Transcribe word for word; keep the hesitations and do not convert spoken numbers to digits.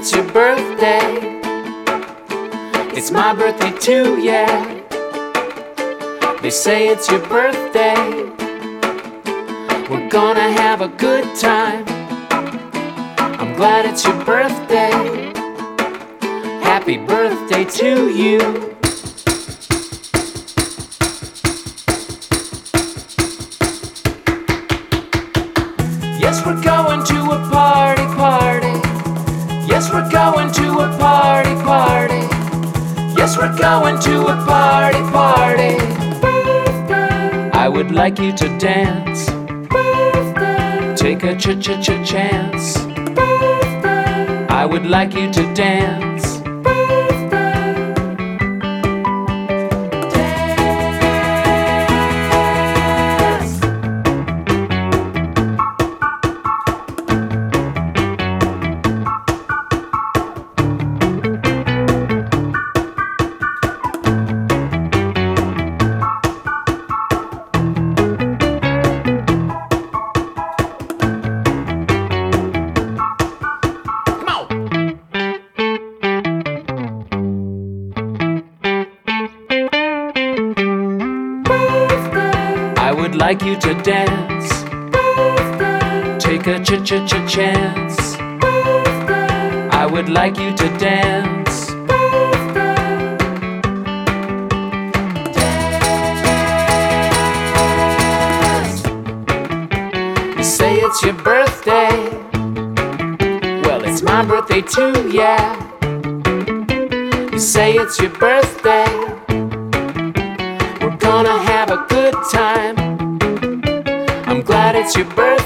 it's your birthday. It's my birthday too, yeah. They say it's your birthday. We're gonna have a good time. I'm glad it's your birthday. Happy birthday to you. Yes, we're going to a party, party. Yes, we're going to a party, party. Yes, we're going to a party, party. I would like you to dance. Take a ch-ch-ch-chance. I would like you to dance. I would like you to dance. Take a ch-ch-ch-chance. I would like you to dance. Dance. You say it's your birthday. Well, it's my birthday too, yeah. You say it's your birthday. We're gonna have a good time. I'm glad it's your birthday.